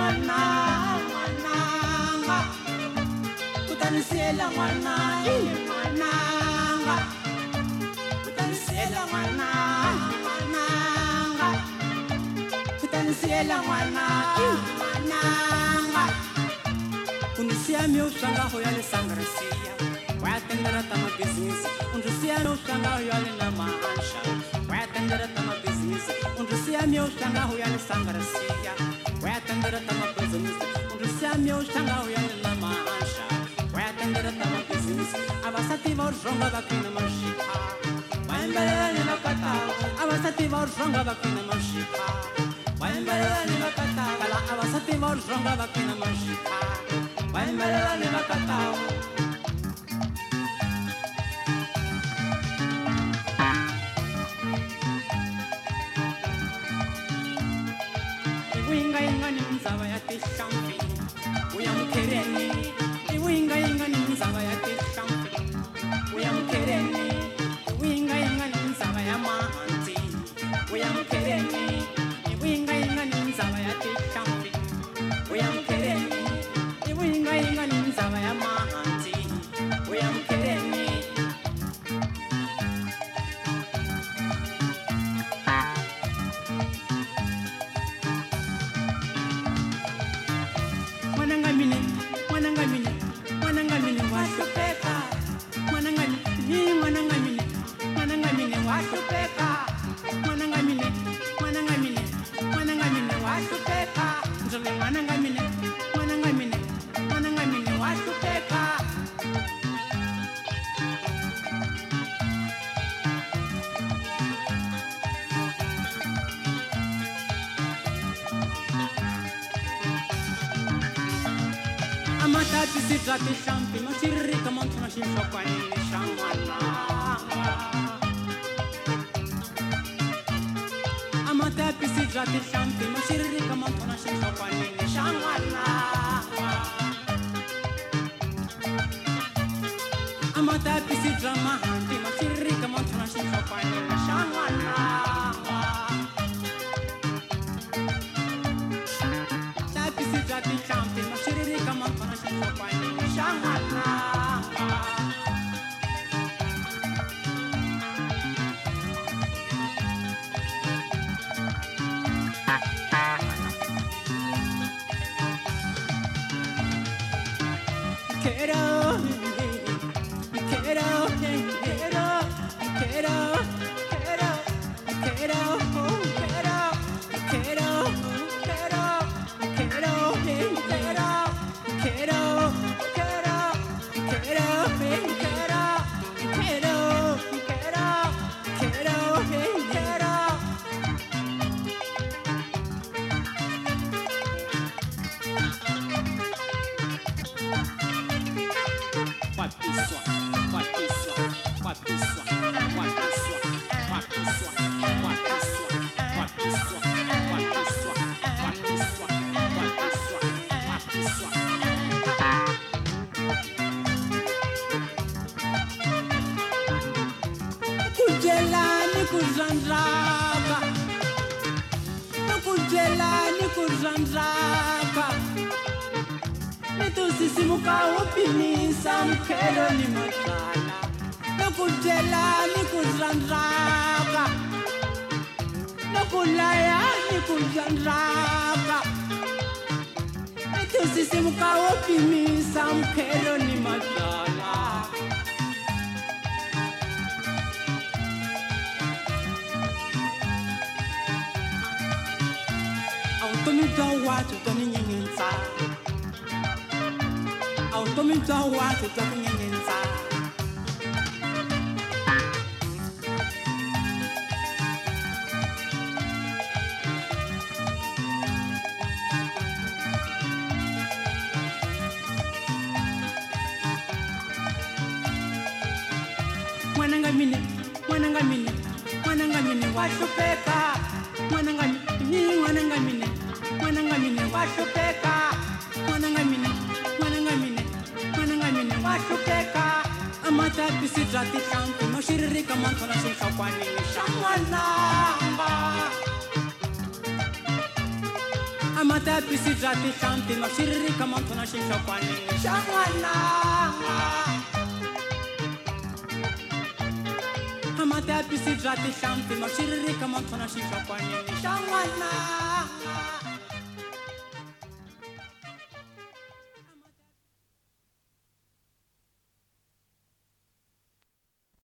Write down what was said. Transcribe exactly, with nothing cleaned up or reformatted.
ngwana ngwananga utanisela ngwana ngwananga utanisela ngwana ngwananga utanisela ngwana ngwananga undisia meu shanga hoyale sangrasia watendera tama business undisia meu shanga hoyale na mahansha watendera tama business undisia meu shanga hoyale sangrasia watendera tama business undisia meu shanga hoyale na mahansha watendera tama business abasati vorjonga bakina mashika waembelera ni nakata abasati vorjonga bakina mashika waembelera ni nakata kala abasati vorjonga bakina mashika waembelera ni nakata Iwinga inga ni mzava ya tishampi Uya mkereni Iwinga inga ni mzava ya tishampi Uya mkereni Iwinga inga ni mzava ya mahanti Uya mkereni Iwinga inga ni mzava ya tishampi Uya mkereni Iwinga inga ni mzava ya mahanti Uya mkereni Mwanangamine, mwanangamine, mwanangamine washupeka. Mwanangamine, mwanangamine, mwanangamine washupeka. Mwanangamine, mwanangamine, mwanangamine washupeka. Nzove mwanangamine, mwanangamine, mwanangamine washupeka. Amata pisitra pishampi mashirika mantu nashisho kwa nini shangwana Amata pisitra pishampi mashirika mantu nashisho kwa nini shangwana Amata pisitra mahanti mashirika mantu nashisho kwa nini shangwana Pisitra pishampi mashirika mantu nashisho kwa nini shangwana Quiero, quiero, quiero, quiero, quiero, quiero, quiero, quiero, quiero, quiero, quiero, quiero, quiero, quiero, quiero, quiero, quiero. Wapiswa, wapiswa, wapiswa, wapiswa, wapiswa, wapiswa, wapiswa, wapiswa, wapiswa, wapiswa, wapiswa. Kujelani kuzanzaka, kujelani kuzanzaka. Nitusisimuka upimisa mkelo ni matala Nakujela ni kuzanzaka Nakulaya ni kuzanzaka Nitusisimuka upimisa mkelo ni matala Automita watu tani nyinginsa Automita watu tani nyinginsa Mwanangamine, mwanangamine, mwanangamine washupeka Mwanangamine, mwanangamine, mwanangamine washupeka Mwanangamine, mwanangamine, mwanangamine washupeka Amata pisitra tishampi mashirika mantu nashisho kwa nini shangwananga Amatapisi jati shanti no shiriri kamantona shisha kwani shangwana. Amatapisi jati shanti no shiriri kamantona shisha kwani shangwana.